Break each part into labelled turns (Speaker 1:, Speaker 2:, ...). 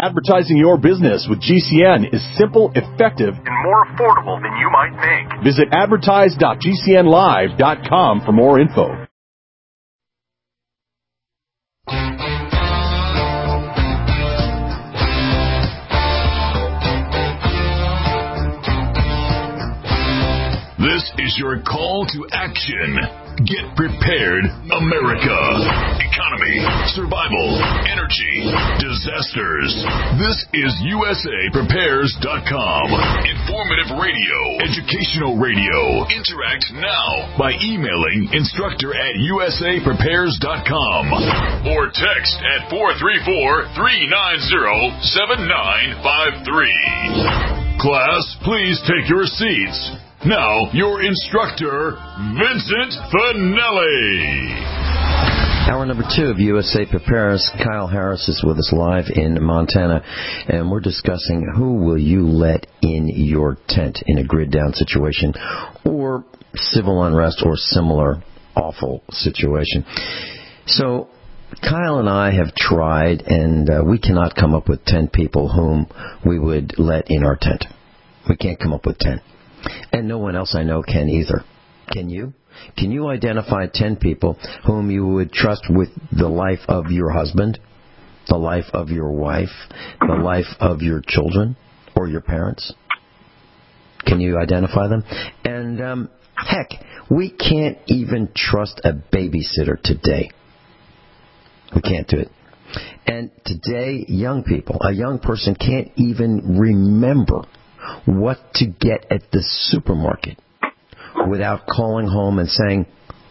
Speaker 1: Advertising your business with GCN is simple, effective, and more affordable than you might think. Visit advertise.gcnlive.com for more info.
Speaker 2: This is your call to action. Get prepared, America. Economy, survival, energy, disasters. This is USAPrepares.com. Informative radio, educational radio. Interact now by emailing instructor@USAPrepares.com or text at 434-390-7953. Class, please take your seats. Now, your instructor, Vincent Finelli.
Speaker 3: Hour number 2 of USA Prepares. Kyle Harris is with us live in Montana, and we're discussing who will you let in your tent in a grid down situation or civil unrest or similar awful situation. So Kyle and I have tried, and we cannot come up with 10 people whom we would let in our tent. We can't come up with 10. And no one else I know can either. Can you? Can you identify 10 people whom you would trust with the life of your husband, the life of your wife, the life of your children or your parents? Can you identify them? And heck, we can't even trust a babysitter today. We can't do it. And today, young people, a young person can't even remember what to get at the supermarket without calling home and saying,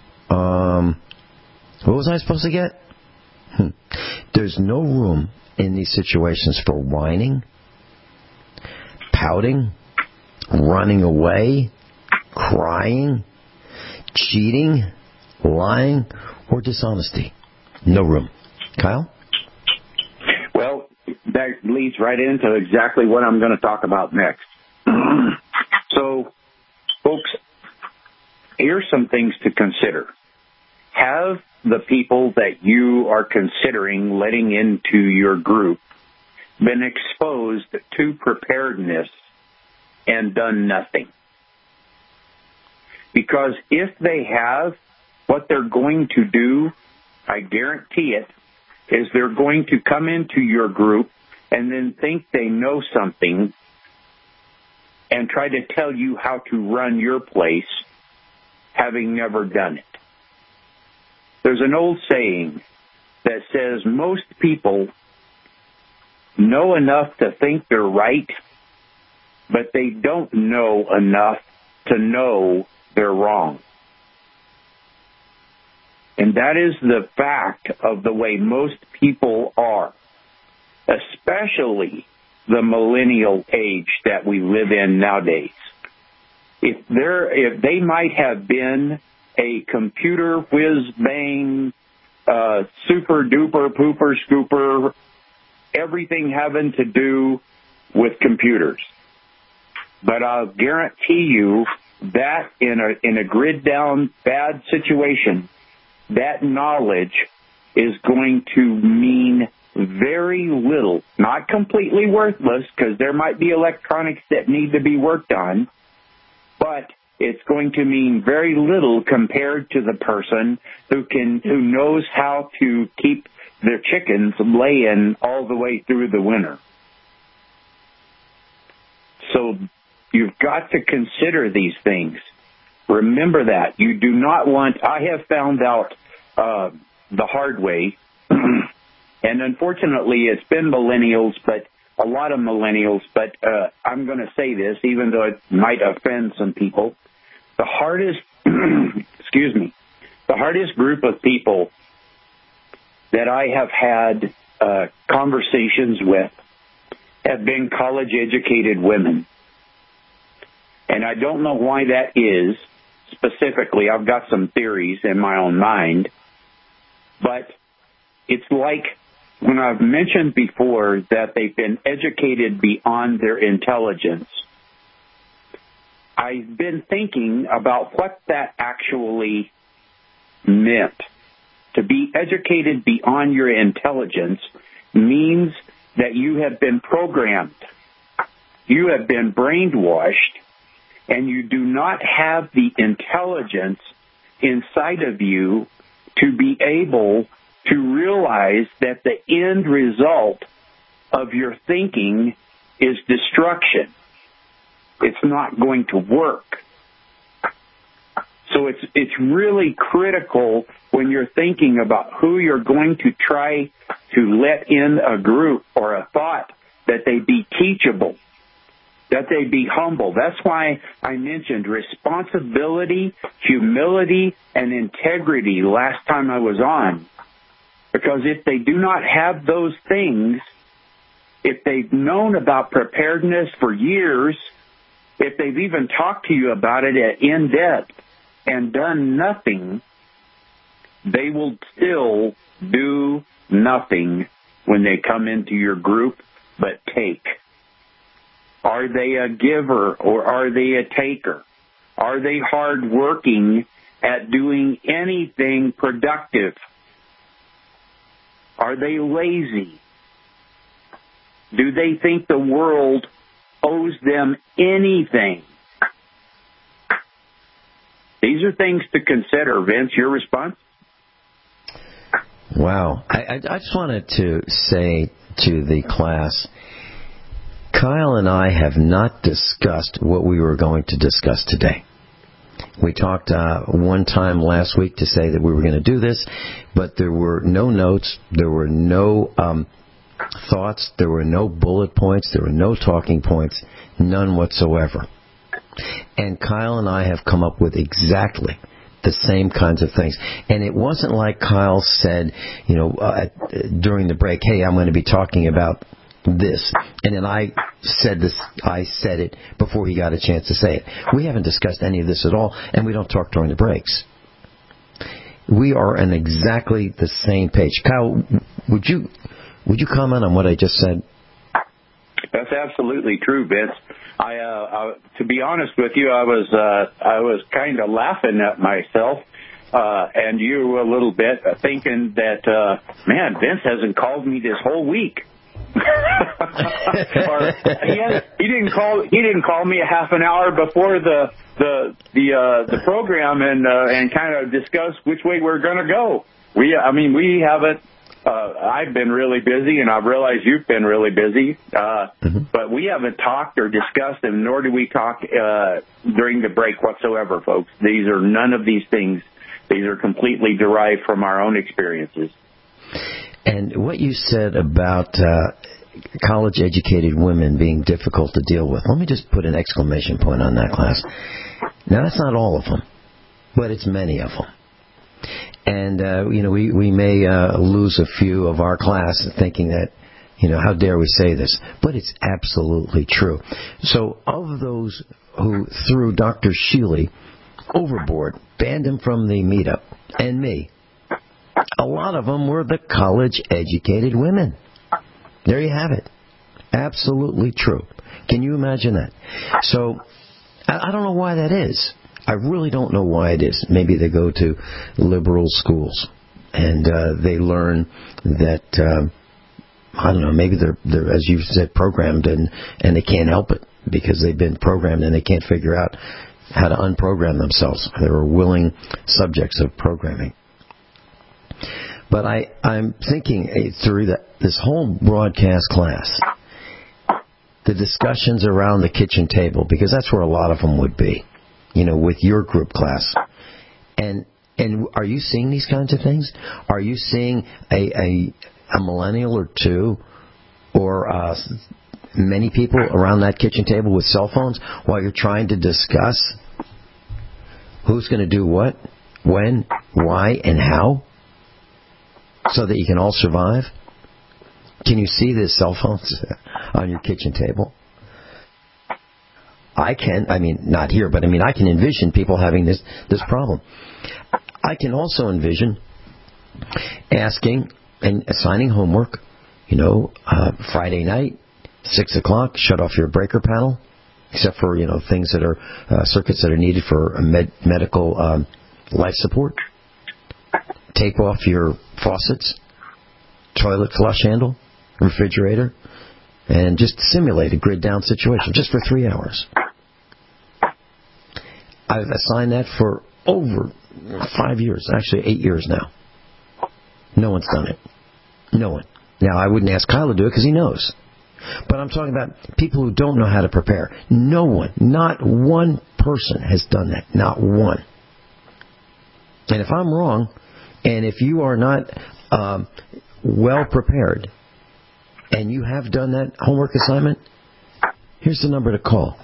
Speaker 3: what was I supposed to get? There's no room in these situations for whining, pouting, running away, crying, cheating, lying, or dishonesty. No room. Kyle?
Speaker 4: Well, that leads right into exactly what I'm going to talk about next. So, folks, here's some things to consider. Have the people that you are considering letting into your group been exposed to preparedness and done nothing? Because if they have, what they're going to do, I guarantee it, is they're going to come into your group and then think they know something and try to tell you how to run your place, having never done it. There's an old saying that says most people know enough to think they're right, but they don't know enough to know they're wrong. And that is the fact of the way most people are, especially the millennial age that we live in nowadays. If they might have been a computer whiz-bang, super-duper, pooper, scooper, everything having to do with computers. But I'll guarantee you that in a grid-down bad situation, that knowledge is going to mean very little, not completely worthless, because there might be electronics that need to be worked on, but it's going to mean very little compared to the person who knows how to keep their chickens laying all the way through the winter. So you've got to consider these things. Remember that. You do not want... I have found out the hard way, and unfortunately it's been millennials, but a lot of millennials, but I'm going to say this, even though it might offend some people. The hardest, the hardest group of people that I have had conversations with have been college-educated women. And I don't know why that is specifically. I've got some theories in my own mind. But it's like when I've mentioned before that they've been educated beyond their intelligence. I've been thinking about what that actually meant. To be educated beyond your intelligence means that you have been programmed. You have been brainwashed, and you do not have the intelligence inside of you to be able to realize that the end result of your thinking is destruction. It's not going to work. So it's really critical when you're thinking about who you're going to try to let in a group or a thought, that they be teachable, that they be humble. That's why I mentioned responsibility, humility, and integrity last time I was on. Because if they do not have those things, if they've known about preparedness for years, if they've even talked to you about it in depth and done nothing, they will still do nothing when they come into your group but take. Are they a giver or are they a taker? Are they hardworking at doing anything productive? Are they lazy? Do they think the world owes them anything? These are things to consider. Vince, your response?
Speaker 3: Wow. I just wanted to say to the class, Kyle and I have not discussed what we were going to discuss today. We talked one time last week to say that we were going to do this, but there were no notes, there were no thoughts, there were no bullet points, there were no talking points, none whatsoever. And Kyle and I have come up with exactly the same kinds of things. And it wasn't like Kyle said, during the break, hey, I'm going to be talking about this. And then I said it before he got a chance to say it. We haven't discussed any of this at all, and we don't talk during the breaks. We are on exactly the same page. Kyle, would you comment on what I just said?
Speaker 4: That's absolutely true, Vince. To be honest with you, I was kind of laughing at myself, and you a little bit, thinking that, man, Vince hasn't called me this whole week. Or, he didn't call me a half an hour before the program and kind of discuss which way we're going to go. We haven't. I've been really busy, and I've realized you've been really busy. But we haven't talked or discussed, and nor do we talk during the break whatsoever, folks. These are none of these things. These are completely derived from our own experiences.
Speaker 3: And what you said about college-educated women being difficult to deal with, let me just put an exclamation point on that, class. Now, that's not all of them, but it's many of them. And, we may lose a few of our class thinking that, how dare we say this? But it's absolutely true. So of those who threw Dr. Sheely overboard, banned him from the meetup, and me, a lot of them were the college-educated women. There you have it. Absolutely true. Can you imagine that? So, I don't know why that is. I really don't know why it is. Maybe they go to liberal schools and they learn that, I don't know, maybe they're, as you said, programmed and they can't help it because they've been programmed and they can't figure out how to unprogram themselves. They're willing subjects of programming. But I'm thinking through this whole broadcast class, the discussions around the kitchen table, because that's where a lot of them would be, with your group class. And are you seeing these kinds of things? Are you seeing a millennial or two or many people around that kitchen table with cell phones while you're trying to discuss who's going to do what, when, why, and how, so that you can all survive? Can you see the cell phones on your kitchen table? I can. Not here, but I can envision people having this problem. I can also envision asking and assigning homework, Friday night, 6 o'clock, shut off your breaker panel, except for, things that are, circuits that are needed for medical life support. Tape off your faucets, toilet flush handle, refrigerator, and just simulate a grid-down situation just for 3 hours. I've assigned that for over 5 years, actually 8 years now. No one's done it. No one. Now, I wouldn't ask Kyle to do it because he knows. But I'm talking about people who don't know how to prepare. No one, not one person has done that. Not one. And if I'm wrong, and if you are not well prepared, and you have done that homework assignment, here's the number to call.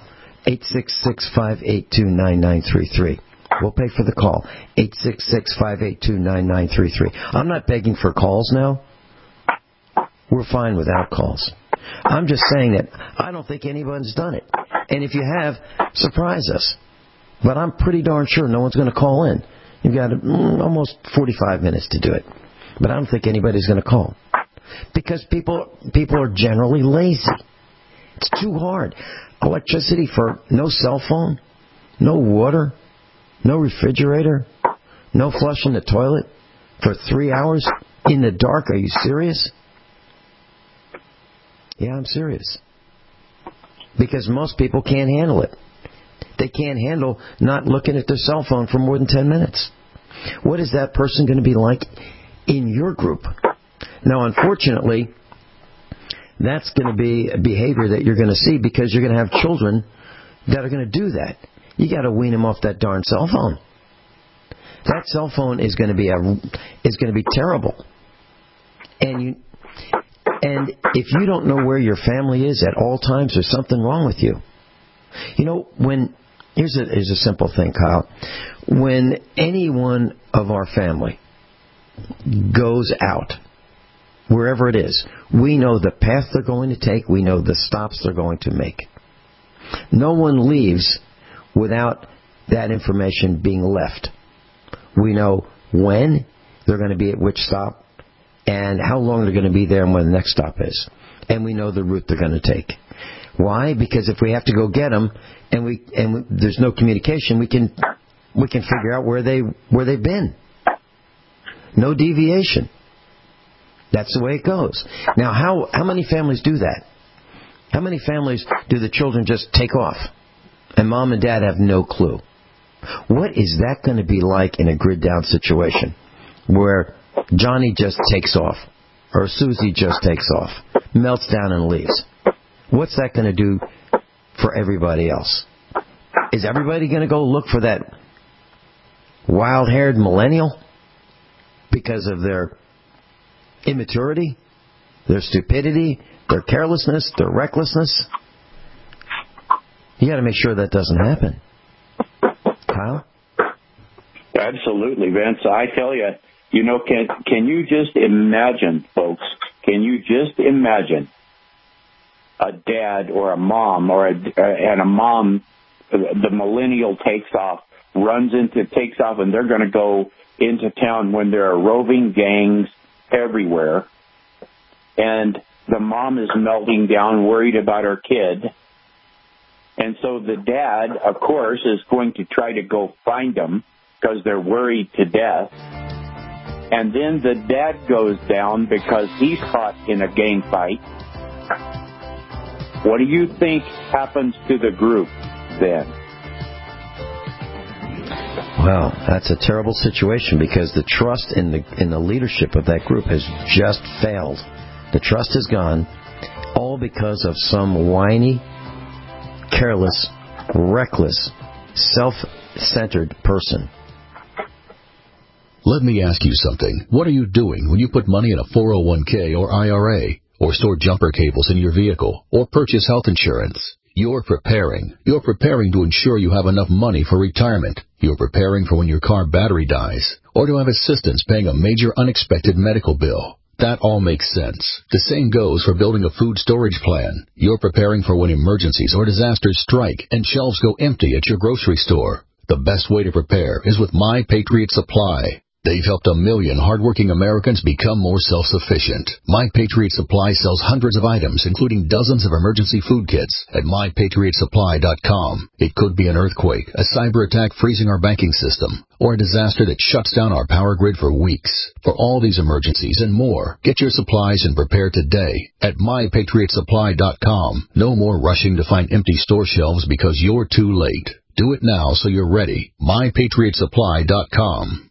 Speaker 3: 866-582-9933. We'll pay for the call. 866-582-9933. I'm not begging for calls now. We're fine without calls. I'm just saying that I don't think anyone's done it. And if you have, surprise us. But I'm pretty darn sure no one's going to call in. You've got almost 45 minutes to do it. But I don't think anybody's going to call. Because people are generally lazy. It's too hard. Electricity for no cell phone, no water, no refrigerator, no flushing the toilet for 3 hours in the dark. Are you serious? Yeah, I'm serious. Because most people can't handle it. They can't handle not looking at their cell phone for more than 10 minutes. What is that person going to be like in your group? Now, unfortunately, that's going to be a behavior that you're going to see because you're going to have children that are going to do that. You got to wean them off that darn cell phone. That cell phone is going to be terrible. And if you don't know where your family is at all times, there's something wrong with you. You know, here's a simple thing, Kyle. When any one of our family goes out, wherever it is, we know the path they're going to take. We know the stops they're going to make. No one leaves without that information being left. We know when they're going to be at which stop and how long they're going to be there and when the next stop is. And we know the route they're going to take. Why? Because if we have to go get them and there's no communication, we can figure out where they've been. No deviation. That's the way it goes. Now, how many families do that? How many families do the children just take off and mom and dad have no clue? What is that going to be like in a grid-down situation where Johnny just takes off or Susie just takes off, melts down and leaves? What's that going to do for everybody else? Is everybody going to go look for that wild-haired millennial because of their immaturity, their stupidity, their carelessness, their recklessness? You got to make sure that doesn't happen. Kyle?
Speaker 4: Absolutely, Vince. I tell you, can you just imagine, folks? Can you just imagine a dad or a mom and a mom, the millennial takes off, and they're going to go into town when there are roving gangs everywhere, and the mom is melting down, worried about her kid. And so the dad, of course, is going to try to go find them because they're worried to death. And then the dad goes down because he's caught in a gang fight. What do you think happens to the group then?
Speaker 3: Wow, that's a terrible situation because the trust in the leadership of that group has just failed. The trust is gone, all because of some whiny, careless, reckless, self-centered person.
Speaker 5: Let me ask you something. What are you doing when you put money in a 401k or IRA, or store jumper cables in your vehicle, or purchase health insurance? You're preparing. You're preparing to ensure you have enough money for retirement. You're preparing for when your car battery dies, or to have assistance paying a major unexpected medical bill. That all makes sense. The same goes for building a food storage plan. You're preparing for when emergencies or disasters strike and shelves go empty at your grocery store. The best way to prepare is with My Patriot Supply. They've helped 1 million hardworking Americans become more self-sufficient. My Patriot Supply sells hundreds of items, including dozens of emergency food kits at MyPatriotSupply.com. It could be an earthquake, a cyber attack freezing our banking system, or a disaster that shuts down our power grid for weeks. For all these emergencies and more, get your supplies and prepare today at MyPatriotSupply.com. No more rushing to find empty store shelves because you're too late. Do it now so you're ready. MyPatriotSupply.com.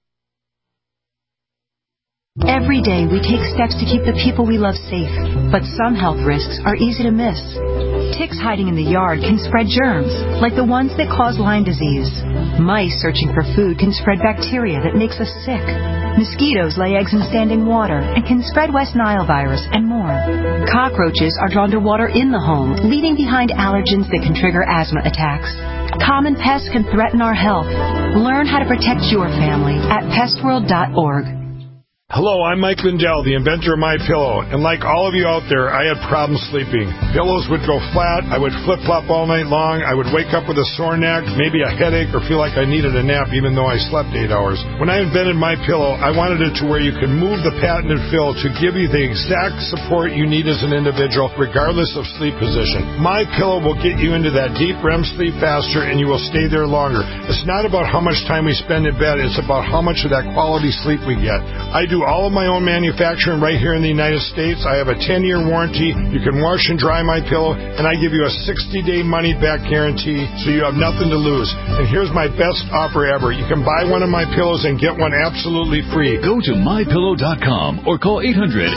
Speaker 6: Every day we take steps to keep the people we love safe, but some health risks are easy to miss. Ticks hiding in the yard can spread germs, like the ones that cause Lyme disease. Mice searching for food can spread bacteria that makes us sick. Mosquitoes lay eggs in standing water and can spread West Nile virus and more. Cockroaches are drawn to water in the home, leaving behind allergens that can trigger asthma attacks. Common pests can threaten our health. Learn how to protect your family at pestworld.org.
Speaker 7: Hello, I'm Mike Lindell, the inventor of MyPillow, and like all of you out there, I had problems sleeping. Pillows would go flat, I would flip-flop all night long, I would wake up with a sore neck, maybe a headache, or feel like I needed a nap even though I slept 8 hours. When I invented MyPillow, I wanted it to where you could move the patented fill to give you the exact support you need as an individual, regardless of sleep position. MyPillow will get you into that deep REM sleep faster, and you will stay there longer. It's not about how much time we spend in bed, it's about how much of that quality sleep we get. I do all of my own manufacturing right here in the United States. I have a 10-year warranty. You can wash and dry my pillow, and I give you a 60-day money-back guarantee, so you have nothing to lose. And here's my best offer ever. You can buy one of my pillows and get one absolutely free.
Speaker 2: Go to MyPillow.com or call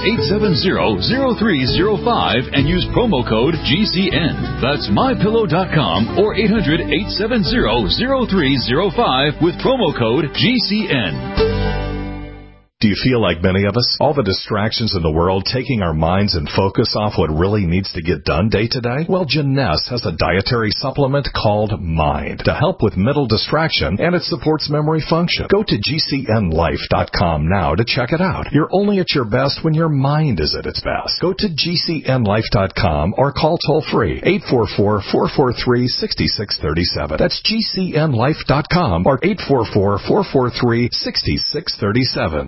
Speaker 2: 800-870-0305 and use promo code GCN. That's MyPillow.com or 800-870-0305 with promo code GCN.
Speaker 1: Do you feel like many of us? All the distractions in the world taking our minds and focus off what really needs to get done day to day? Well, Jeunesse has a dietary supplement called Mind to help with mental distraction, and it supports memory function. Go to GCNlife.com now to check it out. You're only at your best when your mind is at its best. Go to GCNlife.com or call toll-free 844-443-6637. That's GCNlife.com or 844-443-6637.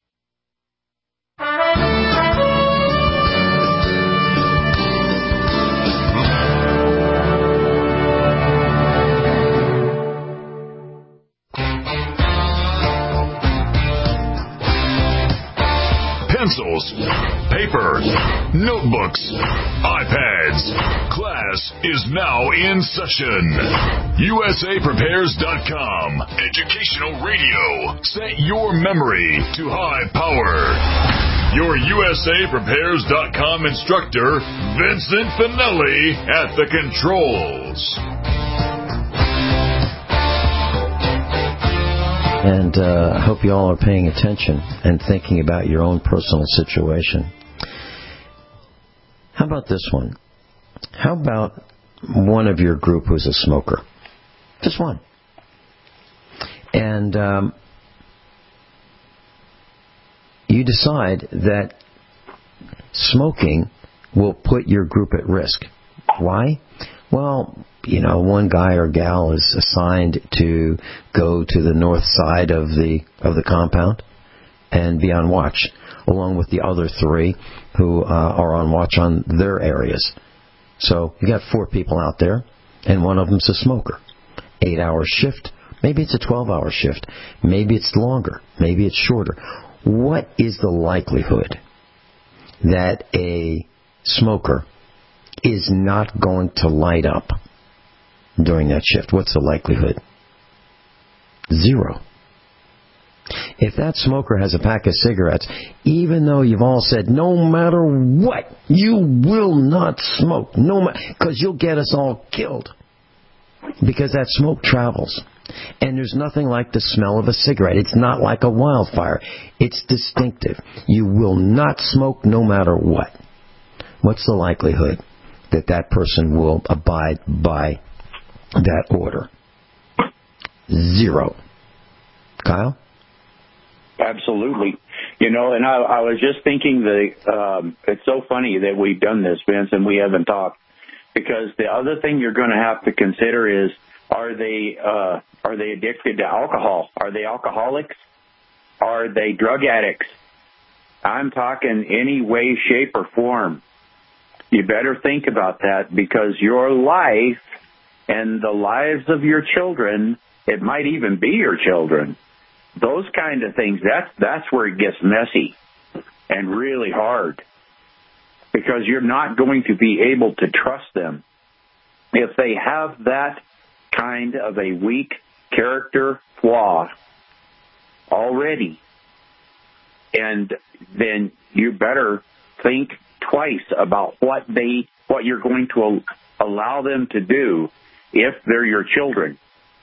Speaker 2: Pencils, paper, notebooks, iPads. Class is now in session. USAPrepares.com. Educational radio. Set your memory to high power. Your USAPrepares.com instructor, Vincent Finelli, at the controls.
Speaker 3: And I hope you all are paying attention and thinking about your own personal situation. How about this one? How about one of your group who's a smoker? Just one. And you decide that smoking will put your group at risk. Why? Well, one guy or gal is assigned to go to the north side of the compound and be on watch, along with the other 3 who are on watch on their areas. So you got 4 people out there, and one of them's a smoker. 8-hour shift. Maybe it's a 12-hour shift. Maybe it's longer. Maybe it's shorter. What is the likelihood that a smoker is not going to light up during that shift? What's the likelihood? 0. If that smoker has a pack of cigarettes, even though you've all said, no matter what, you will not smoke, because you'll get us all killed. Because that smoke travels. And there's nothing like the smell of a cigarette. It's not like a wildfire. It's distinctive. You will not smoke no matter what. What's the likelihood that that person will abide by that order? 0. Kyle?
Speaker 4: Absolutely. And I was just thinking it's so funny that we've done this, Vince, and we haven't talked, because the other thing you're going to have to consider is, are they addicted to alcohol? Are they alcoholics? are they drug addicts? I'm talking any way, shape, or form. You better think about that, because your life and the lives of your children, it might even be your children, those kind of things, that's where it gets messy and really hard, because you're not going to be able to trust them. If they have that kind of a weak character flaw already, and then you better think twice about what you're going to allow them to do if they're your children.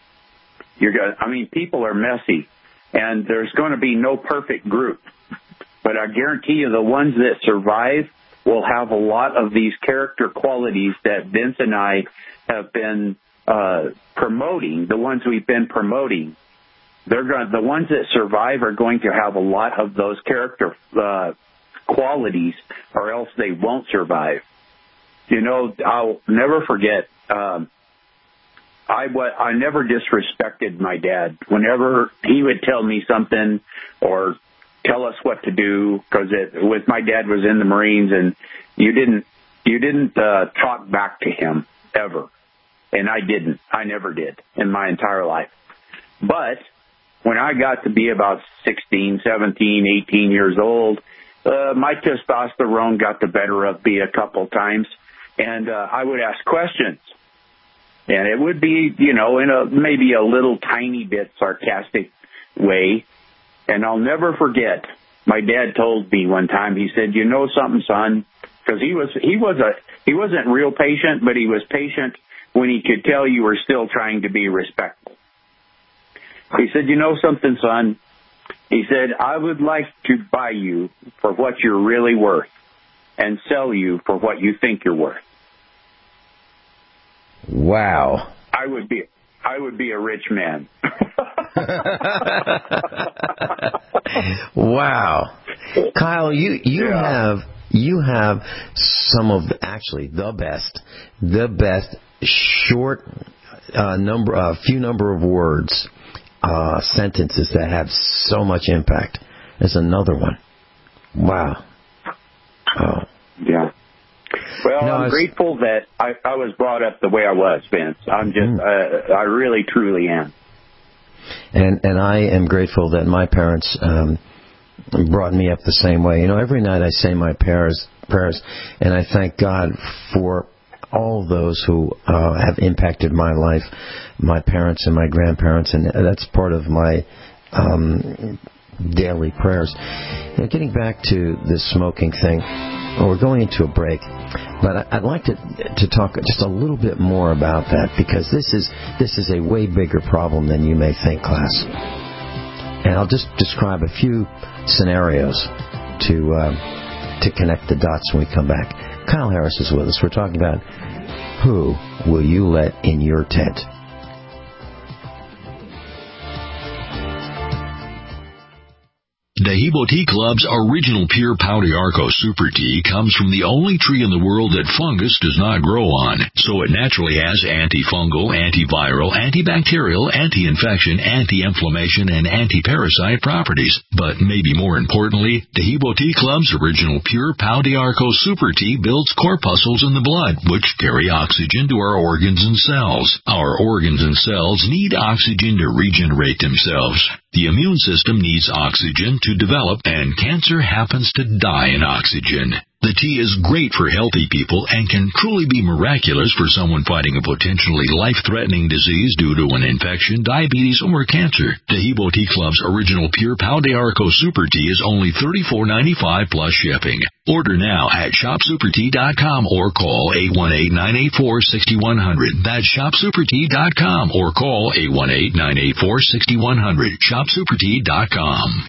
Speaker 4: People are messy, and there's going to be no perfect group. But I guarantee you the ones that survive will have a lot of these character qualities that Vince and I have been promoting, the ones we've been promoting. The ones that survive are going to have a lot of those character qualities, or else they won't survive. I'll never forget, I never disrespected my dad. Whenever he would tell me something or tell us what to do, because my dad was in the Marines, and you didn't talk back to him ever, and I never did in my entire life. But when I got to be about 16, 17, 18 years old, my testosterone got the better of me a couple times, and I would ask questions. And it would be, in maybe a little tiny bit sarcastic way. And I'll never forget, my dad told me one time, he said, "You know something, son?" Because he wasn't real patient, but he was patient when he could tell you were still trying to be respectful. He said, "You know something, son?" He said, "I would like to buy you for what you're really worth and sell you for what you think you're worth."
Speaker 3: Wow.
Speaker 4: I would be a rich man.
Speaker 3: Wow. Kyle, you have some of the best short few number of words, sentences that have so much impact. There's another one. Wow. Oh.
Speaker 4: Yeah. Well, I'm grateful that I was brought up the way I was, Vince. I'm just, I really, truly am.
Speaker 3: And I am grateful that my parents brought me up the same way. Every night I say my prayers, and I thank God for all those who have impacted my life, my parents and my grandparents, and that's part of my daily prayers. Getting back to the smoking thing, we're going into a break, but I'd like to talk just a little bit more about that, because this is a way bigger problem than you may think, class. And I'll just describe a few scenarios to connect the dots when we come back. Kyle Harris is with us. We're talking about who will you let in your tent.
Speaker 2: Dehibo Tea Club's original pure Pau d'Arco Super Tea comes from the only tree in the world that fungus does not grow on, so it naturally has antifungal, antiviral, antibacterial, anti-infection, anti-inflammation, and anti-parasite properties. But maybe more importantly, Dehibo Tea Club's original pure Pau d'Arco Super Tea builds corpuscles in the blood, which carry oxygen to our organs and cells. Our organs and cells need oxygen to regenerate themselves. The immune system needs oxygen to develop, and cancer happens to die in oxygen. The tea is great for healthy people and can truly be miraculous for someone fighting a potentially life-threatening disease due to an infection, diabetes, or cancer. Dehibo Tea Club's original pure Pau d'Arco Super Tea is only $34.95 plus shipping. Order now at shopsupertea.com or call 818-984-6100. That's shopsupertea.com or call 818-984-6100. shopsupertea.com.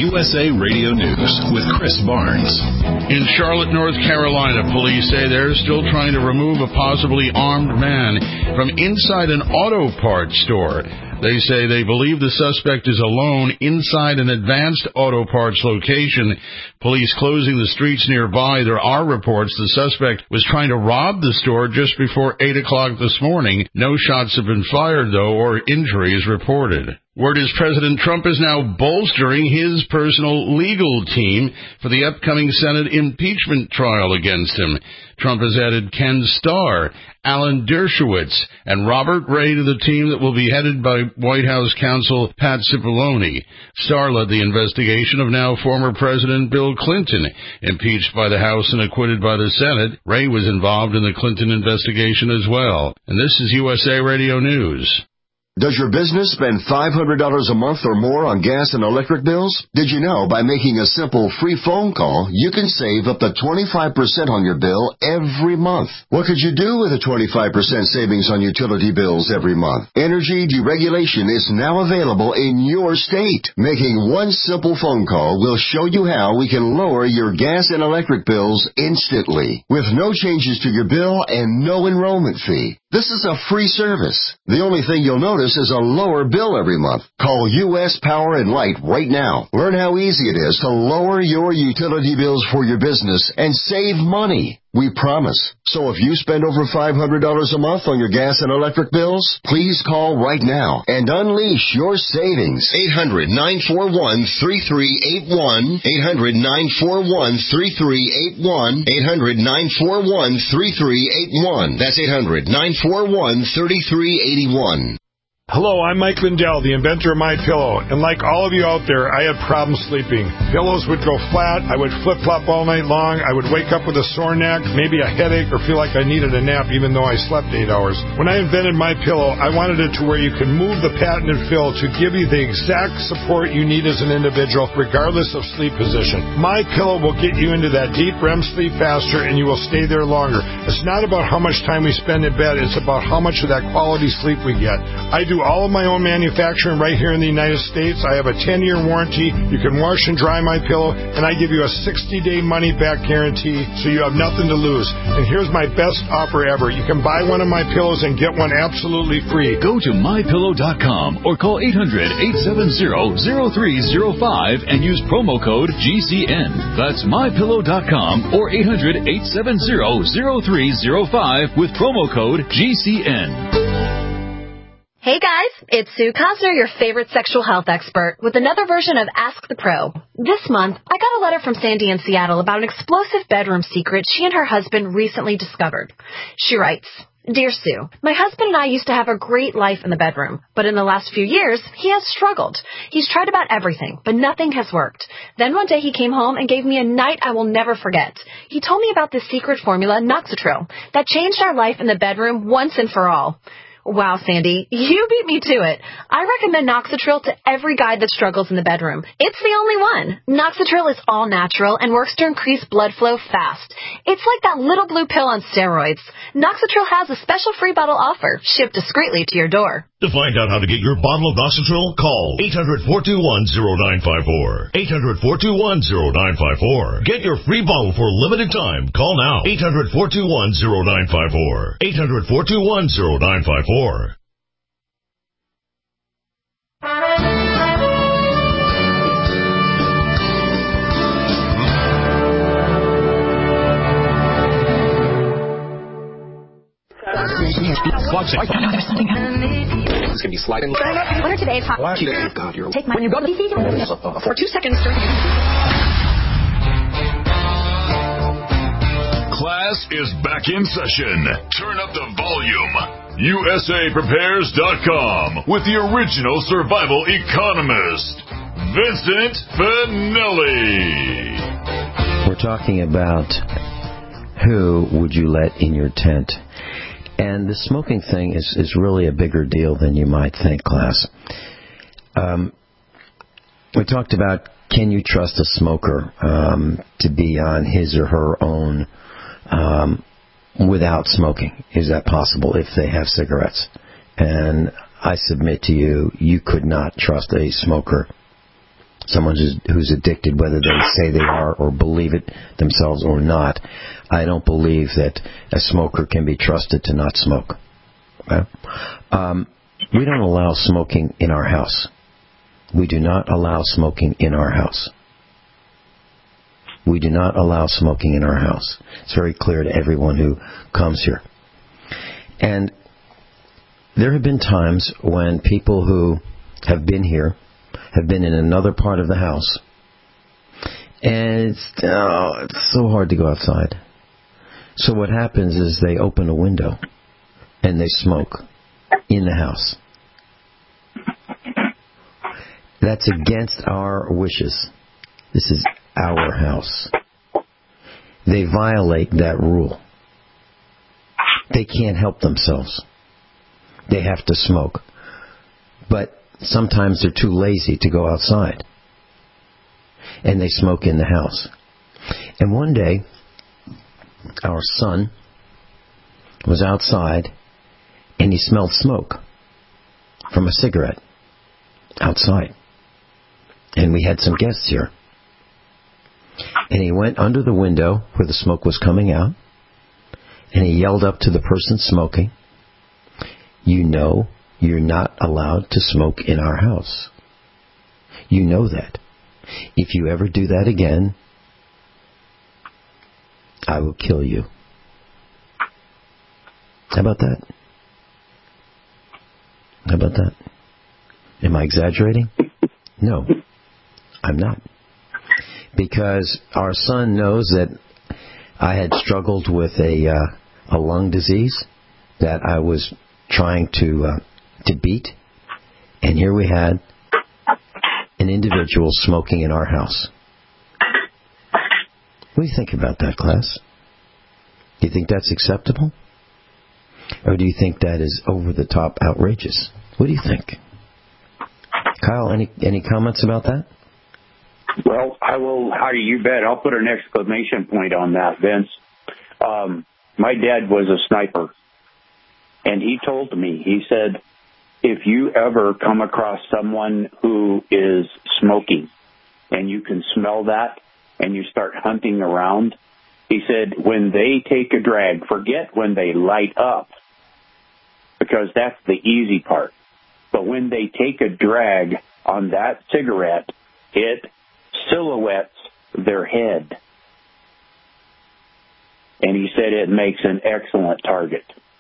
Speaker 2: USA Radio News with Chris Barnes.
Speaker 8: In Charlotte, North Carolina, police say they're still trying to remove a possibly armed man from inside an auto parts store. They say they believe the suspect is alone inside an Advanced Auto Parts location. Police closing the streets nearby. There are reports the suspect was trying to rob the store just before 8 o'clock this morning. No shots have been fired, though, or injuries reported. Word is President Trump is now bolstering his personal legal team for the upcoming Senate impeachment trial against him. Trump has added Ken Starr, Alan Dershowitz, and Robert Ray to the team that will be headed by White House counsel Pat Cipollone. Starr led the investigation of now former President Bill Clinton, impeached by the House and acquitted by the Senate. Ray was involved in the Clinton investigation as well. And this is USA Radio News.
Speaker 9: Does your business spend $500 a month or more on gas and electric bills? Did you know by making a simple free phone call, you can save up to 25% on your bill every month? What could you do with a 25% savings on utility bills every month? Energy deregulation is now available in your state. Making one simple phone call will show you how we can lower your gas and electric bills instantly, with no changes to your bill and no enrollment fee. This is a free service. The only thing you'll notice is a lower bill every month. Call U.S. Power and Light right now. Learn how easy it is to lower your utility bills for your business and save money. We promise. So if you spend over $500 a month on your gas and electric bills, please call right now and unleash your savings. 800-941-3381. 800-941-3381. 800-941-3381. That's 800-941-3381.
Speaker 7: Hello, I'm Mike Lindell, the inventor of MyPillow, and like all of you out there, I had problems sleeping. Pillows would go flat, I would flip-flop all night long, I would wake up with a sore neck, maybe a headache, or feel like I needed a nap even though I slept 8 hours. When I invented MyPillow, I wanted it to where you could move the patented fill to give you the exact support you need as an individual, regardless of sleep position. MyPillow will get you into that deep REM sleep faster, and you will stay there longer. It's not about how much time we spend in bed, it's about how much of that quality sleep we get. I do all of my own manufacturing right here in the United States. I have a 10-year warranty. You can wash and dry my pillow, and I give you a 60-day money-back guarantee, so you have nothing to lose. And here's my best offer ever. You can buy one of my pillows and get one absolutely free.
Speaker 2: Go to MyPillow.com or call 800-870-0305 and use promo code GCN. That's MyPillow.com or 800-870-0305 with promo code GCN.
Speaker 10: Hey guys, it's Sue Cosner, your favorite sexual health expert, with another version of Ask the Pro. This month, I got a letter from Sandy in Seattle about an explosive bedroom secret she and her husband recently discovered. She writes, Dear Sue, my husband and I used to have a great life in the bedroom, but in the last few years, he has struggled. He's tried about everything, but nothing has worked. Then one day he came home and gave me a night I will never forget. He told me about this secret formula, Noxitril, that changed our life in the bedroom once and for all. Wow, Sandy, you beat me to it. I recommend Noxitril to every guy that struggles in the bedroom. It's the only one. Noxitril is all natural and works to increase blood flow fast. It's like that little blue pill on steroids. Noxitril has a special free bottle offer, shipped discreetly to your door.
Speaker 11: To find out how to get your bottle of Noxitril, call 800-421-0954. 800-421-0954. Get your free bottle for a limited time. Call now. 800-421-0954. 800-421-0954.
Speaker 12: It's going to be sliding. What are today's hot? Take my. When you go to the for 2 seconds.
Speaker 2: Class is back in session. Turn up the volume. USAPrepares.com with the original survival economist, Vincent Finelli.
Speaker 3: We're talking about who would you let in your tent. And the smoking thing is really a bigger deal than you might think, class. We talked about, can you trust a smoker to be on his or her own without smoking? Is that possible if they have cigarettes? And I submit to you, you could not trust a smoker someone who's addicted, whether they say they are or believe it themselves or not. I don't believe that a smoker can be trusted to not smoke. Okay? We don't allow smoking in our house. We do not allow smoking in our house. We do not allow smoking in our house. It's very clear to everyone who comes here. And there have been times when people who have been here have been in another part of the house, and it's so hard to go outside. So what happens is they open a window and they smoke in the house. That's against our wishes. This is our house. They violate that rule. They can't help themselves. They have to smoke. But sometimes they're too lazy to go outside. And they smoke in the house. And one day, our son was outside and he smelled smoke from a cigarette outside. And we had some guests here. And he went under the window where the smoke was coming out, and he yelled up to the person smoking, "You know you're not allowed to smoke in our house. You know that. If you ever do that again, I will kill you." How about that? How about that? Am I exaggerating? No, I'm not. Because our son knows that I had struggled with a lung disease that I was trying to beat. And here we had an individual smoking in our house. What do you think about that, class? Do you think that's acceptable? Or do you think that is over-the-top outrageous? What do you think? Kyle, any comments about that?
Speaker 4: Well, I will. You bet. I'll put an exclamation point on that, Vince. My dad was a sniper, and he told me, he said, if you ever come across someone who is smoking and you can smell that and you start hunting around, he said, when they take a drag, forget when they light up, because that's the easy part. But when they take a drag on that cigarette, it silhouettes their head. And he said it makes an excellent target.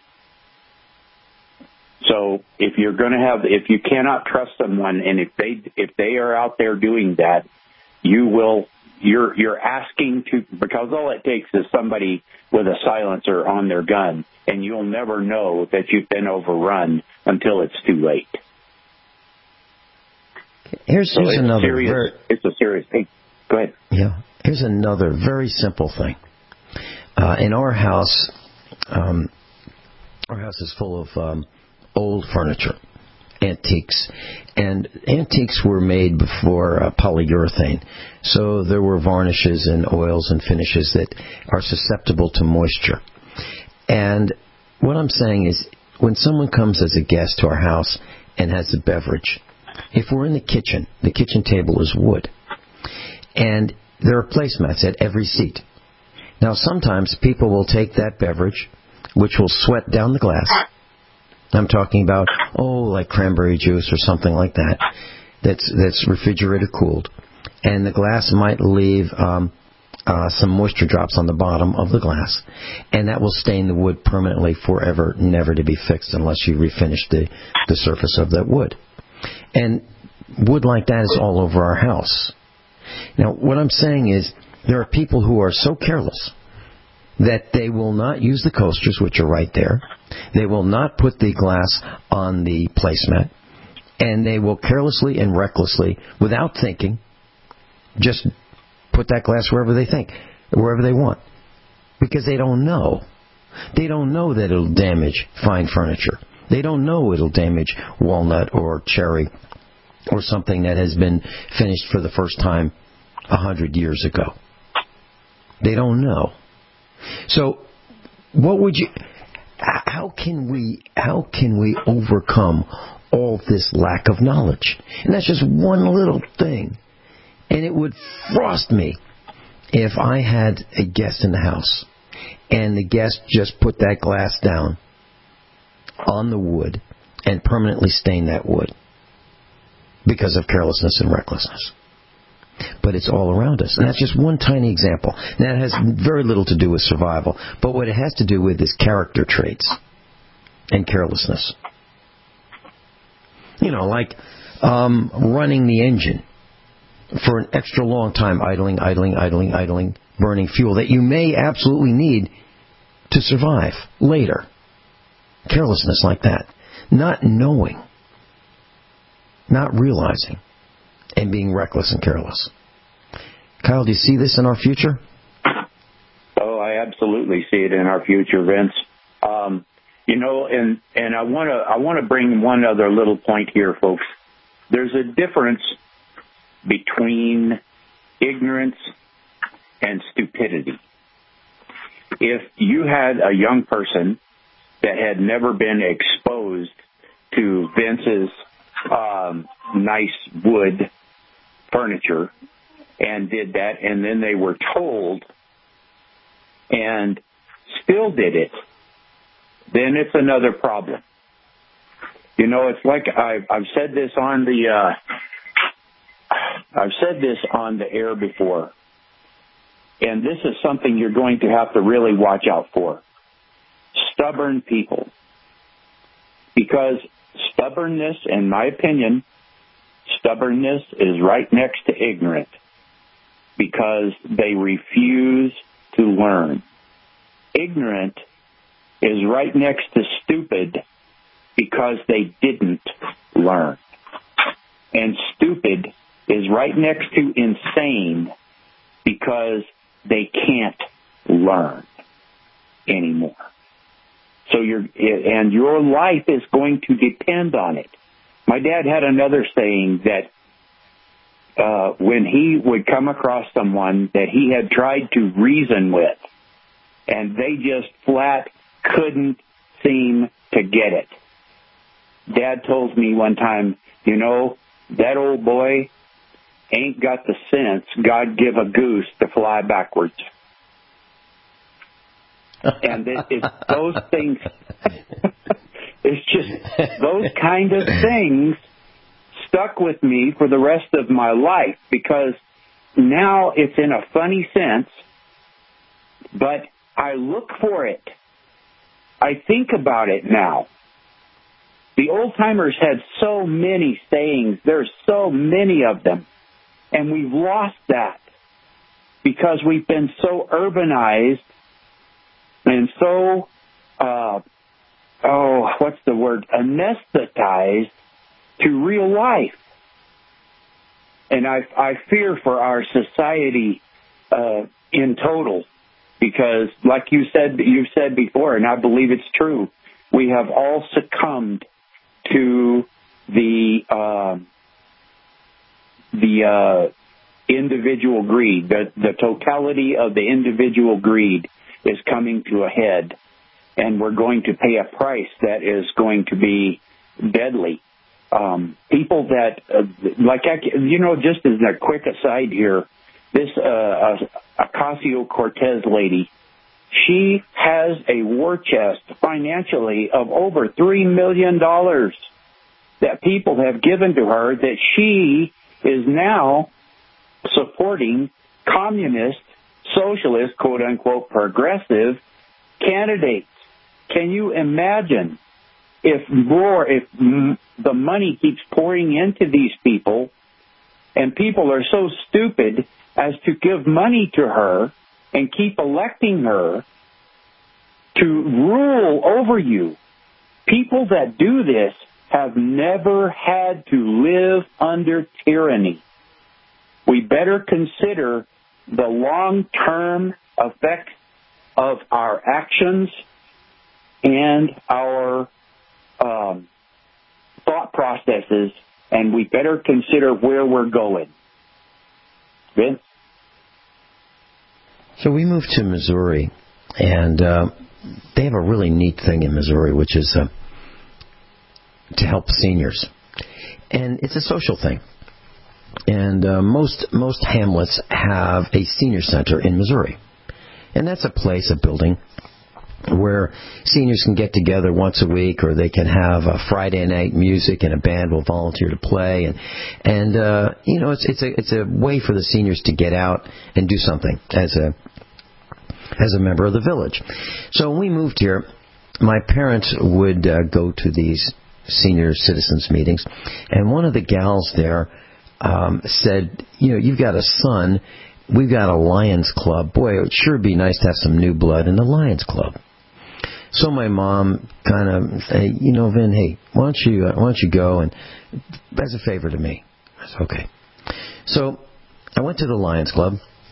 Speaker 4: So if you cannot trust someone, and if they are out there doing that, you're asking to, because all it takes is somebody with a silencer on their gun, and you'll never know that you've been overrun until it's too late.
Speaker 3: Here's another.
Speaker 4: It's a serious thing. Go ahead.
Speaker 3: Yeah. Here's another very simple thing. In our house is full of old furniture, antiques, and antiques were made before polyurethane, so there were varnishes and oils and finishes that are susceptible to moisture. And what I'm saying is, when someone comes as a guest to our house and has a beverage, if we're in the kitchen table is wood, and there are placemats at every seat. Now, sometimes people will take that beverage, which will sweat down the glass. I'm talking about, like cranberry juice or something like that, that's refrigerator cooled, and the glass might leave some moisture drops on the bottom of the glass, and that will stain the wood permanently forever, never to be fixed unless you refinish the surface of that wood. And wood like that is all over our house. Now, what I'm saying is, there are people who are so careless that they will not use the coasters, which are right there. They will not put the glass on the placemat, and they will carelessly and recklessly, without thinking, just put that glass wherever they want, because they don't know. They don't know that it'll damage fine furniture. They don't know it'll damage walnut or cherry or something that has been finished for the first time 100 years ago. They don't know. So, how can we overcome all this lack of knowledge? And that's just one little thing. And it would frost me if I had a guest in the house and the guest just put that glass down on the wood and permanently stained that wood because of carelessness and recklessness. But it's all around us. And that's just one tiny example. Now, it has very little to do with survival, but what it has to do with is character traits and carelessness. You know, like running the engine for an extra long time, idling, burning fuel that you may absolutely need to survive later. Carelessness like that. Not knowing, not realizing, and being reckless and careless. Kyle, do you see this in our future?
Speaker 4: Oh, I absolutely see it in our future, Vince. You know, and I want to bring one other little point here, folks. There's a difference between ignorance and stupidity. If you had a young person that had never been exposed to Vince's nice wood furniture and did that, and then they were told and still did it, then it's another problem. You know, it's like I've said this on the air before, and this is something you're going to have to really watch out for. Stubborn people. Because stubbornness, in my opinion, stubbornness is right next to ignorant, because they refuse to learn. Ignorant is right next to stupid because they didn't learn. And stupid is right next to insane because they can't learn anymore. So your life is going to depend on it. My dad had another saying that when he would come across someone that he had tried to reason with, and they just flat couldn't seem to get it. Dad told me one time, you know, that old boy ain't got the sense God give a goose to fly backwards. And it's those things, it's just those kind of things stuck with me for the rest of my life, because now it's in a funny sense, but I look for it. I think about it now. The old-timers had so many sayings. There's so many of them. And we've lost that because we've been so urbanized and so, anesthetized to real life. And I fear for our society in total, because like you've said before, and I believe it's true, we have all succumbed to the individual greed. The totality of the individual greed is coming to a head, and we're going to pay a price that is going to be deadly. People that, just as a quick aside here, this Ocasio-Cortez lady, she has a war chest financially of over $3 million that people have given to her, that she is now supporting communist, socialist, quote-unquote, progressive candidates. Can you imagine if the money keeps pouring into these people, and people are so stupid as to give money to her and keep electing her to rule over you? People that do this have never had to live under tyranny. We better consider the long-term effects of our actions and our thought processes, and we better consider where we're going. Vince?
Speaker 3: So we moved to Missouri, and they have a really neat thing in Missouri, which is to help seniors. And it's a social thing. And most hamlets have a senior center in Missouri. And that's a building, where seniors can get together once a week, or they can have a Friday night music and a band will volunteer to play. And it's a way for the seniors to get out and do something as a member of the village. So when we moved here, my parents would go to these senior citizens meetings, and one of the gals there said, you've got a son, we've got a Lions Club. Boy, it would sure be nice to have some new blood in the Lions Club. So my mom kind of said, Vin, hey, why don't you go, and as a favor to me. I said, okay. So I went to the Lions Club,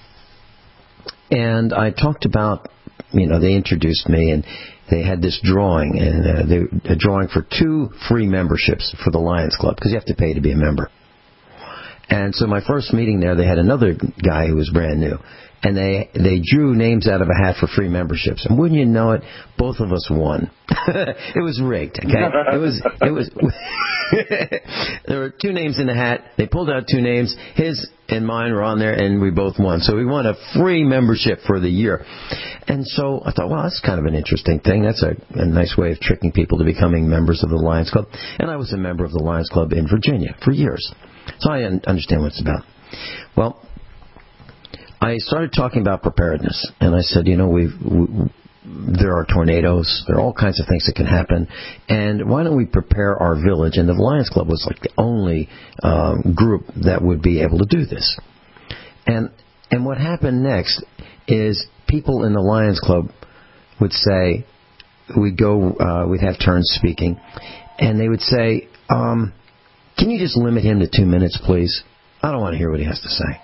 Speaker 3: and I talked about, they introduced me, and they had this drawing, and a drawing for 2 free memberships for the Lions Club, because you have to pay to be a member. And so my first meeting there, they had another guy who was brand new, and they drew names out of a hat for free memberships. And wouldn't you know it, both of us won. It was rigged, okay? It was there were 2 names in the hat. They pulled out 2 names. His and mine were on there, and we both won. So we won a free membership for the year. And so I thought, well, that's kind of an interesting thing. That's a nice way of tricking people to becoming members of the Lions Club. And I was a member of the Lions Club in Virginia for years. So I understand what it's about. Well, I started talking about preparedness, and I said, there are tornadoes, there are all kinds of things that can happen, and why don't we prepare our village? And the Lions Club was like the only group that would be able to do this. And what happened next is people in the Lions Club would say, we'd have turns speaking, and they would say, can you just limit him to 2 minutes, please? I don't want to hear what he has to say.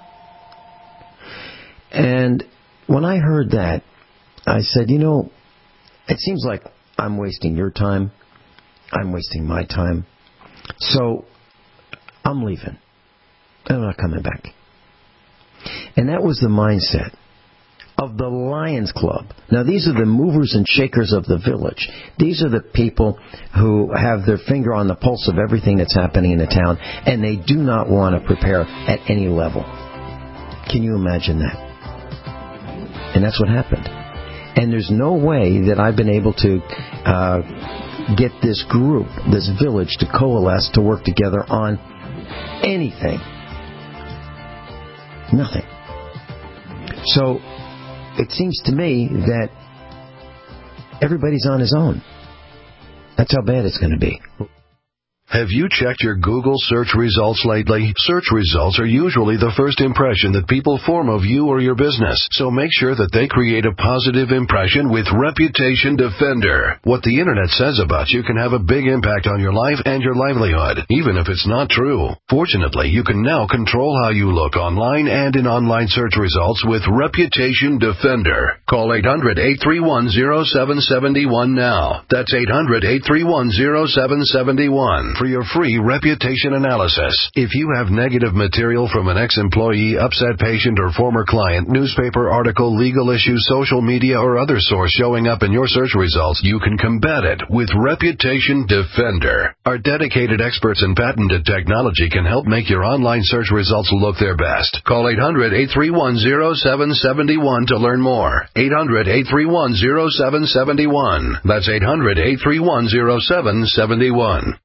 Speaker 3: And when I heard that, I said, it seems like I'm wasting your time. I'm wasting my time. So I'm leaving. I'm not coming back. And that was the mindset of the Lions Club. Now, these are the movers and shakers of the village. These are the people who have their finger on the pulse of everything that's happening in the town, and they do not want to prepare at any level. Can you imagine that? And that's what happened. And there's no way that I've been able to get this group, this village, to coalesce, to work together on anything. Nothing. So it seems to me that everybody's on his own. That's how bad it's going to be.
Speaker 13: Have you checked your Google search results lately? Search results are usually the first impression that people form of you or your business, so make sure that they create a positive impression with Reputation Defender. What the Internet says about you can have a big impact on your life and your livelihood, even if it's not true. Fortunately, you can now control how you look online and in online search results with Reputation Defender. Call 800-831-0771 now. That's 800-831-0771. For your free reputation analysis. If you have negative material from an ex-employee, upset patient, or former client, newspaper article, legal issue, social media, or other source showing up in your search results, you can combat it with Reputation Defender. Our dedicated experts in patented technology can help make your online search results look their best. Call 800-831-0771 to learn more. 800-831-0771. That's 800-831-0771.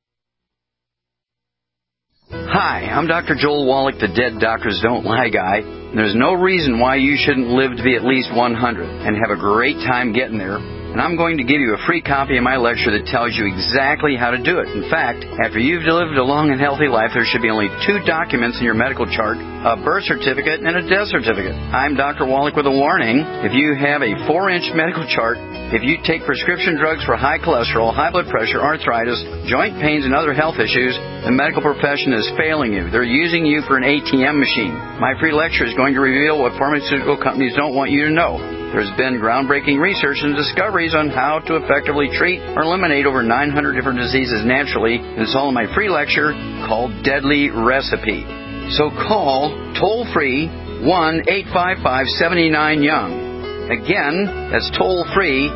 Speaker 14: Hi, I'm Dr. Joel Wallach, the Dead Doctors Don't Lie guy. There's no reason why you shouldn't live to be at least 100 and have a great time getting there. And I'm going to give you a free copy of my lecture that tells you exactly how to do it. In fact, after you've lived a long and healthy life, there should be only 2 documents in your medical chart, a birth certificate and a death certificate. I'm Dr. Wallach with a warning. If you have a 4-inch medical chart, if you take prescription drugs for high cholesterol, high blood pressure, arthritis, joint pains, and other health issues, the medical profession is failing you. They're using you for an ATM machine. My free lecture is going to reveal what pharmaceutical companies don't want you to know. There's been groundbreaking research and discoveries on how to effectively treat or eliminate over 900 different diseases naturally, and it's all in my free lecture called Deadly Recipe. So call toll-free 1-855-79-YOUNG. Again, that's toll-free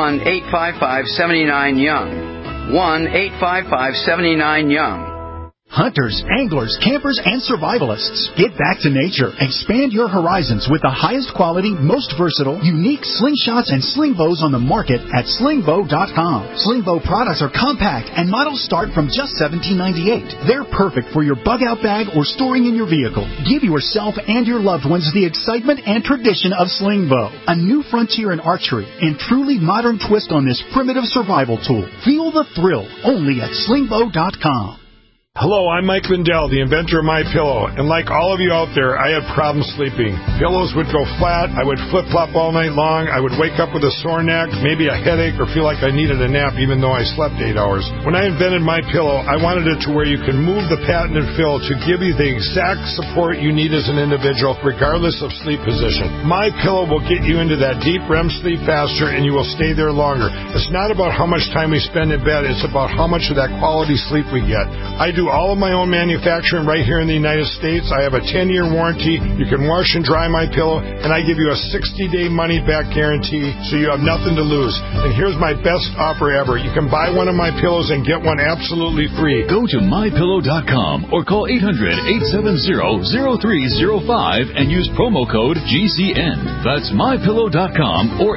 Speaker 14: 1-855-79-YOUNG. 1-855-79-YOUNG.
Speaker 15: Hunters, anglers, campers, and survivalists. Get back to nature. Expand your horizons with the highest quality, most versatile, unique slingshots and sling bows on the market at slingbow.com. Sling bow products are compact and models start from just $17.98. They're perfect for your bug-out bag or storing in your vehicle. Give yourself and your loved ones the excitement and tradition of sling bow. A new frontier in archery and truly modern twist on this primitive survival tool. Feel the thrill only at slingbow.com.
Speaker 7: Hello, I'm Mike Lindell, the inventor of MyPillow, and like all of you out there, I had problems sleeping. Pillows would go flat, I would flip-flop all night long, I would wake up with a sore neck, maybe a headache, or feel like I needed a nap even though I slept 8 hours. When I invented MyPillow, I wanted it to where you can move the patented fill to give you the exact support you need as an individual, regardless of sleep position. MyPillow will get you into that deep REM sleep faster, and you will stay there longer. It's not about how much time we spend in bed, it's about how much of that quality sleep we get. I do all of my own manufacturing right here in the United States. I have a 10-year warranty. You can wash and dry my pillow, and I give you a 60-day money-back guarantee, so you have nothing to lose. And here's my best offer ever. You can buy one of my pillows and get one absolutely free.
Speaker 16: Go to mypillow.com or call 800-870-0305 and use promo code GCN. That's mypillow.com or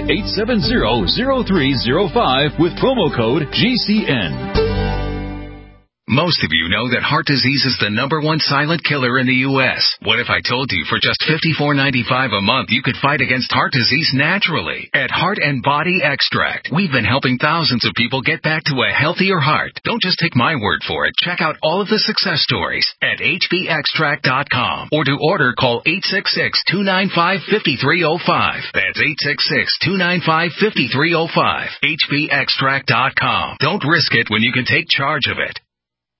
Speaker 16: 800-870-0305 with promo code GCN.
Speaker 17: Most of you know that heart disease is the #1 silent killer in the U.S. What if I told you for just $54.95 a month you could fight against heart disease naturally? At Heart and Body Extract, we've been helping thousands of people get back to a healthier heart. Don't just take my word for it. Check out all of the success stories at hbextract.com. Or to order, call 866-295-5305. That's 866-295-5305. hbextract.com. Don't risk it when you can take charge of it.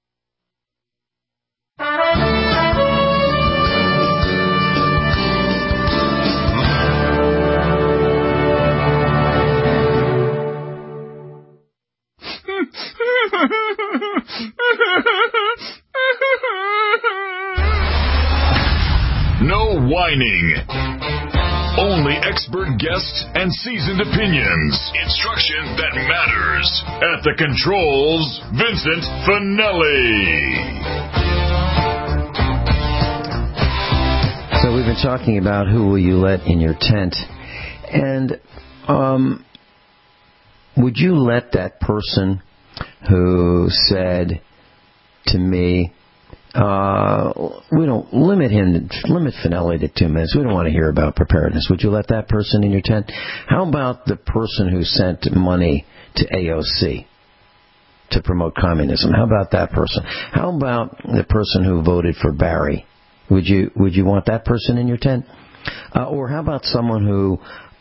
Speaker 11: No whining. Only expert guests and seasoned opinions. Instruction that matters. At the controls, Vincent Finelli.
Speaker 3: So we've been talking about who will you let in your tent. And would you let that person who said to me, we don't limit Finelli to 2 minutes. We don't want to hear about preparedness. Would you let that person in your tent? How about the person who sent money to AOC to promote communism? How about that person? How about the person who voted for Barry? Would you want that person in your tent? Or how about someone who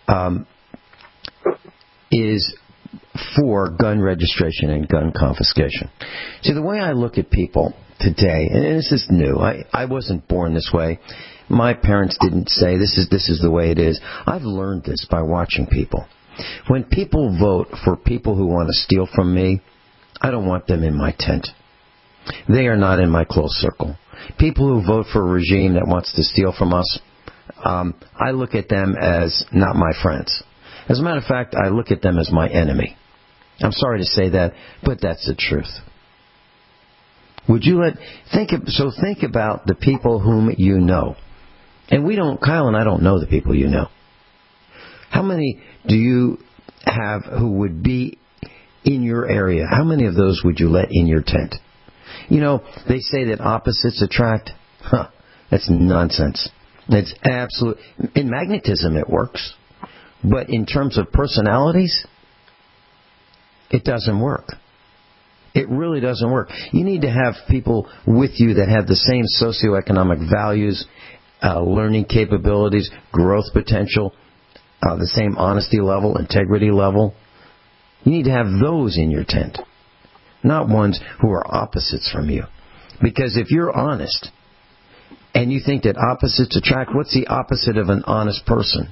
Speaker 3: is for gun registration and gun confiscation? See, the way I look at people today, and this is new. I wasn't born this way. My parents didn't say this is the way it is. I've learned this by watching people. When people vote for people who want to steal from me, I don't want them in my tent. They are not in my close circle. People who vote for a regime that wants to steal from us, I look at them as not my friends. As a matter of fact, I look at them as my enemy. I'm sorry to say that, but that's the truth. Would you think about the people whom you know. And Kyle and I don't know the people you know. How many do you have who would be in your area? How many of those would you let in your tent? You know, they say that opposites attract. That's nonsense. It's absolute. In magnetism it works. But in terms of personalities, it doesn't work. It really doesn't work. You need to have people with you that have the same socioeconomic values, learning capabilities, growth potential, the same honesty level, integrity level. You need to have those in your tent, not ones who are opposites from you. Because if you're honest and you think that opposites attract, what's the opposite of an honest person?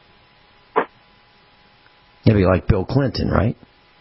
Speaker 3: Maybe like Bill Clinton, right?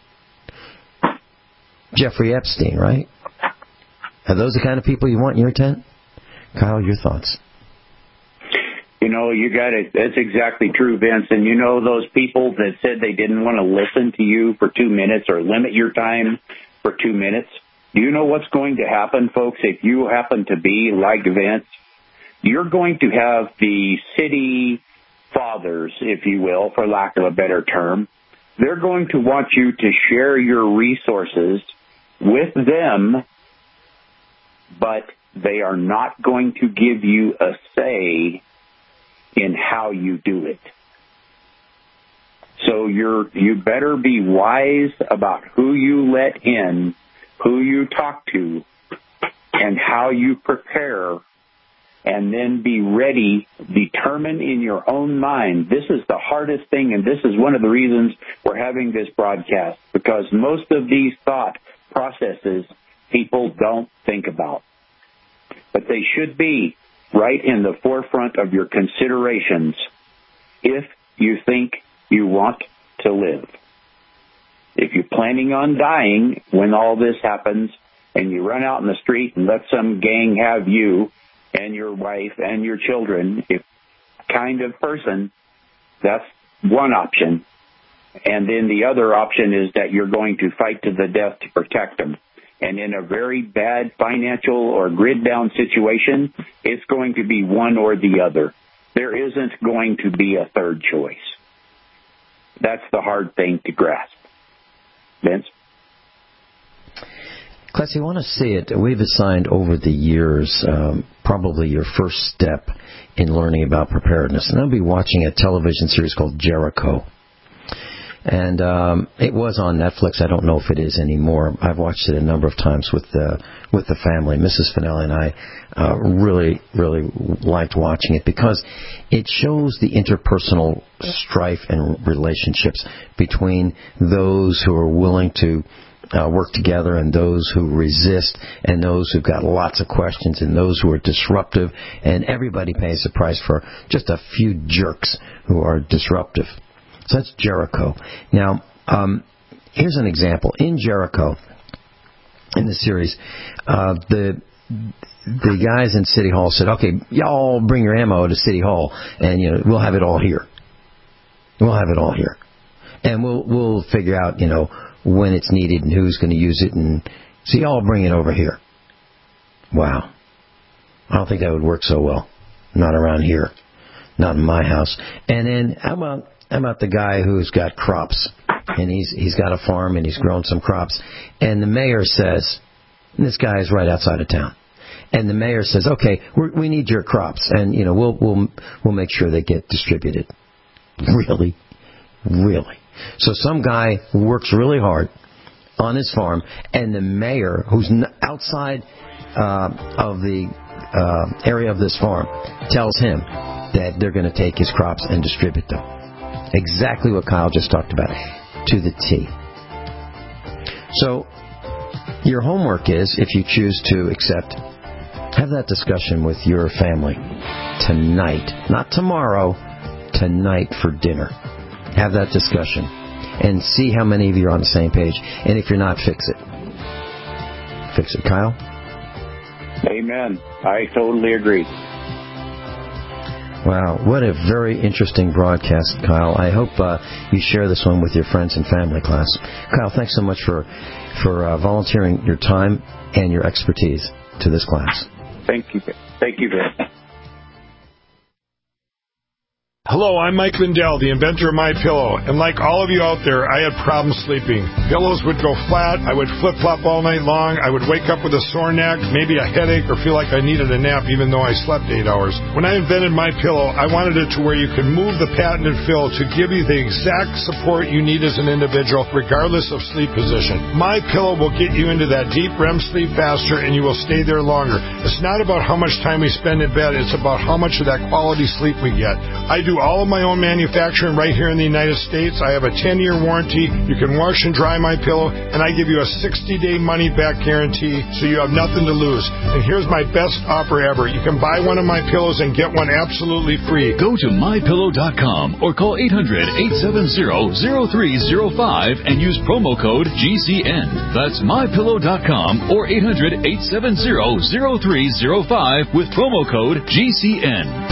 Speaker 3: Jeffrey Epstein, right? Are those the kind of people you want in your tent? Kyle, your thoughts?
Speaker 4: You know, you got it. That's exactly true, Vince. And you know those people that said they didn't want to listen to you for 2 minutes or limit your time for 2 minutes? Do you know what's going to happen, folks, if you happen to be like Vince? You're going to have the city fathers, if you will, for lack of a better term. They're going to want you to share your resources with them, but they are not going to give you a say in how you do it. So you better be wise about who you let in, who you talk to, and how you prepare, and then be ready, determine in your own mind. This is the hardest thing, and this is one of the reasons we're having this broadcast, because most of these thought processes people don't think about. But they should be right in the forefront of your considerations if you think you want to live. If you're planning on dying when all this happens and you run out in the street and let some gang have you and your wife and your children, if kind of person, that's one option. And then the other option is that you're going to fight to the death to protect them. And in a very bad financial or grid-down situation, it's going to be one or the other. There isn't going to be a third choice. That's the hard thing to grasp. Vince?
Speaker 3: Class, you want to see it. We've assigned over the years probably your first step in learning about preparedness. And I'll be watching a television series called Jericho. And it was on Netflix. I don't know if it is anymore. I've watched it a number of times with the family. Mrs. Finelli and I really, really liked watching it because it shows the interpersonal strife and relationships between those who are willing to work together and those who resist and those who've got lots of questions and those who are disruptive. And everybody pays the price for just a few jerks who are disruptive. So that's Jericho. Now, here's an example. In Jericho, in the series, the guys in City Hall said, okay, y'all bring your ammo to City Hall, and we'll have it all here. We'll have it all here. And we'll figure out, when it's needed and who's going to use it, and so y'all bring it over here. Wow. I don't think that would work so well. Not around here. Not in my house. And then how about the guy who's got crops, and he's got a farm and he's grown some crops, and the mayor says, and this guy is right outside of town, and the mayor says, okay, we need your crops, and we'll make sure they get distributed. Really? So some guy works really hard on his farm, and the mayor, who's outside of the area of this farm, tells him that they're going to take his crops and distribute them. Exactly what Kyle just talked about, to the T. So your homework is, if you choose to accept, have that discussion with your family tonight, not tomorrow, tonight for dinner. Have that discussion and see how many of you are on the same page. And if you're not, fix it. Fix it. Kyle?
Speaker 4: Amen. I totally agree.
Speaker 3: Wow, what a very interesting broadcast, Kyle. I hope you share this one with your friends and family, class. Kyle, thanks so much for volunteering your time and your expertise to this class.
Speaker 4: Thank you. Thank you, Vince.
Speaker 7: Hello, I'm Mike Lindell, the inventor of MyPillow, and like all of you out there, I had problems sleeping. Pillows would go flat, I would flip-flop all night long, I would wake up with a sore neck, maybe a headache, or feel like I needed a nap even though I slept 8 hours. When I invented MyPillow, I wanted it to where you could move the patented fill to give you the exact support you need as an individual, regardless of sleep position. MyPillow will get you into that deep REM sleep faster, and you will stay there longer. It's not about how much time we spend in bed, it's about how much of that quality sleep we get. I do all of my own manufacturing right here in the United States. I have a 10-year warranty. You can wash and dry MyPillow, and I give you a 60-day money-back guarantee, so you have nothing to lose. And here's my best offer ever. You can buy one of my pillows and get one absolutely free.
Speaker 16: Go to MyPillow.com or call 800-870-0305 and use promo code GCN. That's MyPillow.com or 800-870-0305 with promo code GCN.